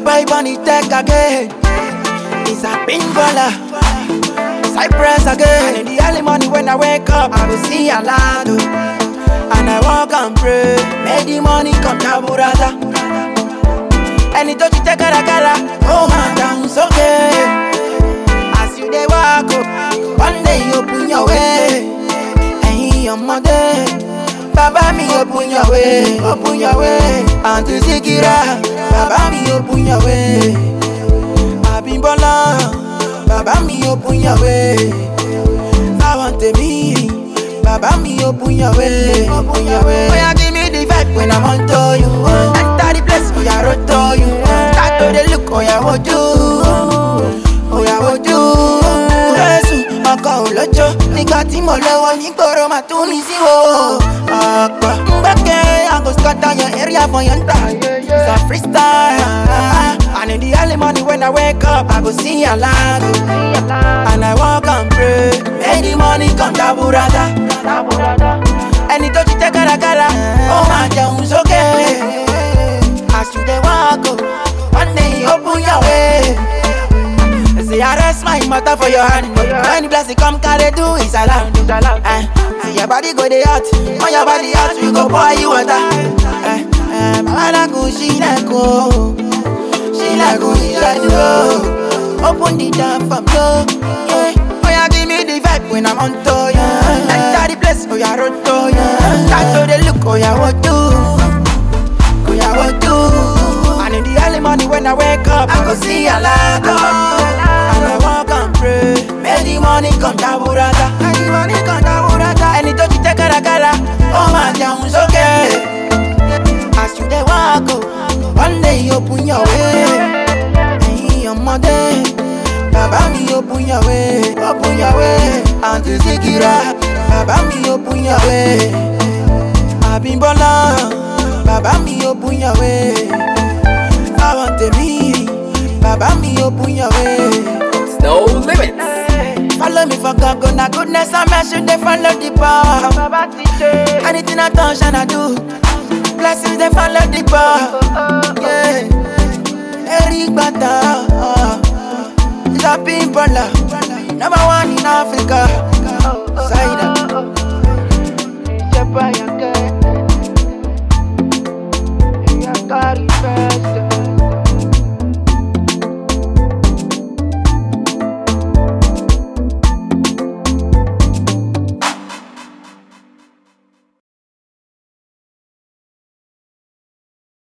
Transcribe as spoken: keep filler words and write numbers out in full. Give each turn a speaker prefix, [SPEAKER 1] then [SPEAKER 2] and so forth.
[SPEAKER 1] vibe on the tech again. It's a pinballer. Cypress again. And in the early morning when I wake up, I will see a lot. And I walk and pray. May the money come down, brother. And it don't you take a cara. Oh my down's okay. As you they walk up, one day you open your way. And he on my day. Baba me open your way, open your way. And to Zikira, Baba me open your way. Abimbola, Baba me open your way. I want to be, Baba me open your way, open your way. Oh yeah, give me the vibe when I'm on to you. Enter the place, oh yeah, road to you. Start to the look, oh yeah, what do? Oh yeah, what do? Jesus, ọkọ̀ olójó, nígbà tí mo lọ́wọ́ nígboro máa tún ní sí wo. Ọ̀pọ̀ ngbẹ́kẹ̀, I go scatter your area for your time. It's a freestyle. And in the early morning when I wake up, I go see a lot. And I walk and pray. May the money come down, burada. And it don't you take a cara. Oh my down's okay. As you they walk up, one day you open your way. Say I rest my matter for your hand. When the blessing come, carry do is allowed. Eh, see your body go dey hot. On your body hot, we go pour you water. Eh, eh, mama na go, she na go, she na go, she na go. Open the door for me, yeah. Oh yeah, give me the vibe when I'm on to you. Enter the place, oh yeah, road to you. Start to the look, oh yeah, what do? Oh yeah, what do? And in the early morning when I wake up, I go see a lot. And I walk and pray. May the money come down, burada. May the money come down, burada. And it don't you take a cara. Oh my down's okay. As you they walk up, one day you open your way. And he on my day. Baba me open your way, open your way. And to Zikira, Baba me open your way. Abimbola, Baba me open your way. I want to be, Baba me open your way.
[SPEAKER 2] No limits.
[SPEAKER 1] Follow me for God, gonna goodness and mercy, they follow the path. Anything I touch and I do, blessings they follow the path. Yeah, Eric Bata, it's a pinballer, number one in Africa.